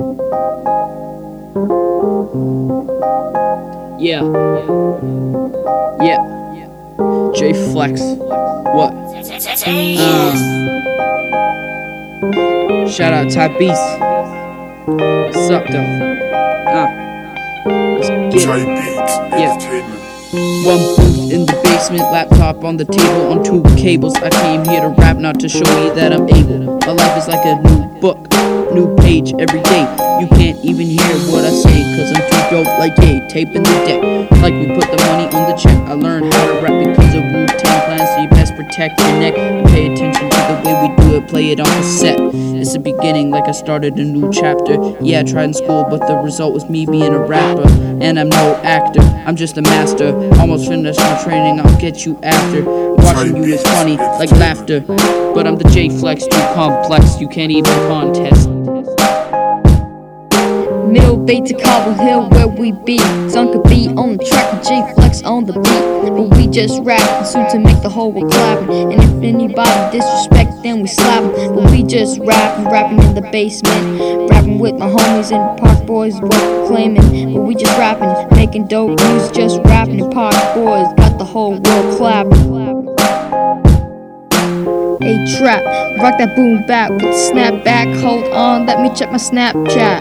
Yeah. J Flex. What? Shout out Ty Beast. What's up, though? Let's get it. Yeah. One booth in the basement, laptop on the table, on two cables. I came here to rap, not to show me that I'm able. My life is like a new book, new page every day. You can't even hear what I say, cause I'm too dope like Ye, taping the deck. Like we put the money on the check. I learned how to rap because of Wu-Tang Clan, so you best protect your neck and pay attention to the way we do it, play it on cassette. It's the beginning, like I started a new chapter. Yeah, I tried in school, but the result was me being a rapper. And I'm no actor, I'm just a master. Almost finished my training, I'll get you after. Watching you is funny, like laughter. But I'm the J Flex, too complex, you can't even contest. Middle Bay to Cobble Hill, where we be. Zunka beat on the track and J Flex on the beat. But we just rap and soon to make the whole world clapping. And if anybody disrespect, then we slap 'em. But we just rapping in the basement. Rapping with my homies and Park Boys, what we're claiming. But we just rapping, making dope music, just rapping. And Park Boys got the whole world clapping. Hey trap, rock that boom bap with the snap back. Hold on, let me check my Snapchat.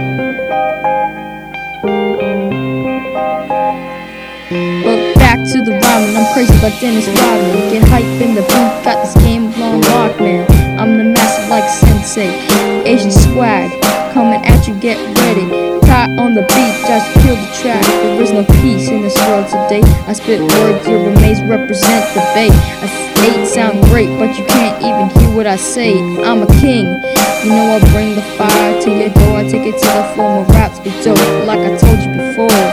But back to the rhyming, I'm crazy like Dennis Rodman. Get hype in the booth, got this game on lock, man. I'm the master like Sensei, Asian swag, coming at you, get ready. Caught on the beat, just kill the track. There is no peace in this world today. I spit words, your remains represent the bay. I sound great, but you can't even hear what I say. I'm a king, you know I bring the fire to your door. I take it to the floor, my raps be dope, like I told you before.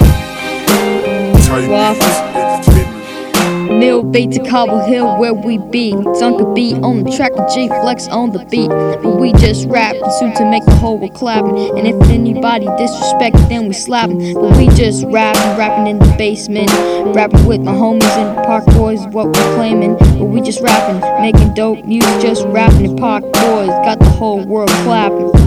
Middle Bay to Cobble Hill, where we be. Zunka beat on the track and J Flex on the beat. But we just rap and soon to make the whole world clapping. And if anybody disrespect, then we slap 'em. But we just rapping in the basement. Rapping with my homies and Park Boys, what we're claiming. But we just rapping, making dope music, just rapping. And Park Boys got the whole world clapping.